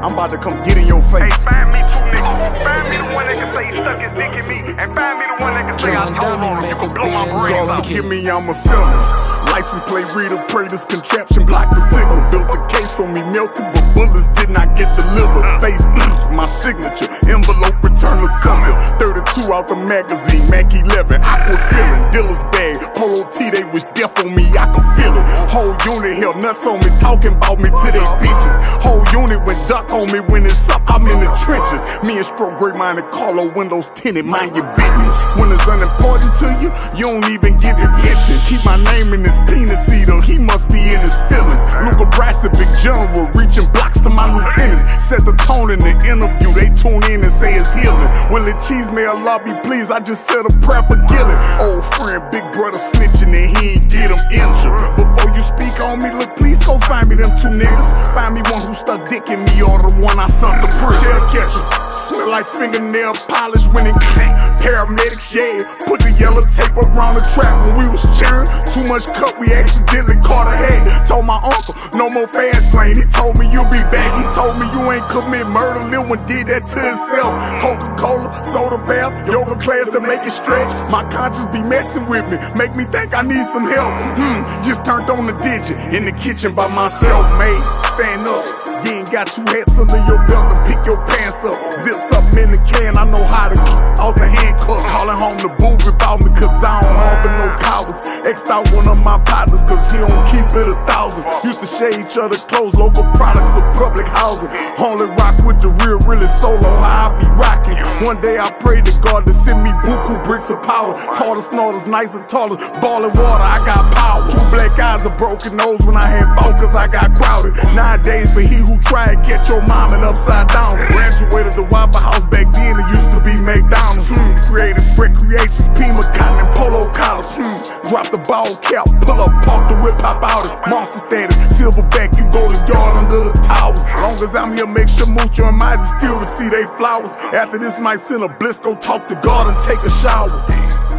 I'm about to come get in your face. Hey, find me two niggas. Find me the one that can say he stuck his dick in me, and find me the one that can say I told him you can blow my brains God out. forgive me, I'm a felon. License plate reader, pray this contraption block the signal. Built the case on me, melted, but bullets did not get delivered. Face my signature, envelope return assembly. 32 out the magazine, Mac 11, aqua feeling. Dealer's bag, Polo T, they wish death on me, I can feel it. Whole unit held nuts on me, talking about me to they bitches. Whole unit went duck on me when it's up, I'm in the trenches. Me and Stroke Great Minded, Carlo windows tinted, mind your business. When it's unimportant to you, you don't even give it mention. Keep my name in his penis eater, he must be in his feelings. Luca Bryce, a big general, reaching blocks to my lieutenants. Set the tone in the interview, they tune in and say it's healing. When the cheese may Allah be pleased, I just said a prayer for Gillen. Old friend, big brother snitching and he ain't get him injured. Before you speak on me, look, please go find me them two niggas. Find me one who stuck dick in me or the one I sunk to prison. Shell catcher, smell like fingernail polish when it clean. Paramedics, yeah, put the yellow tape around the trap when we was cheering. Too much cut, we accidentally caught a head. Told my uncle, no more fast lane. He told me you'll be back. He told me you ain't commit murder. Lil one did that to himself. Coca-Cola, soda bath, yoga class to make it stretch. My conscience be messing with me, make me think I need some help. Just turned on the digit in the kitchen by myself, mate. Stand up. You ain't got two hats under your belt and pick your pants up. Zips up in the can, I know how to keep out the handcuffs. Calling home the boob about me cause I don't harbor no cowards. X'd out one of my partners cause he don't keep it 1,000. Used to share each other clothes, local products of public housing. Only rock with the real, really solo, how I be rocking. One day I prayed to God to send me buku bricks of power. Taller, snorters, nice and taller, ballin' water, I got power. Two black eyes, a broken nose when I had focus, I got crowded. Nowadays, but he who tried catch your mom and upside down. Graduated the Waffle House back then, it used to be McDonald's. Creative recreations, Pima, cotton and polo collars. Drop the ball cap, pull up, park the whip, pop out it. Monster status, silverback, you go to yard under the towers. Long as I'm here, make sure Mucho and Mize still receive they flowers. After this, might send a bliss, go talk to God and take a shower.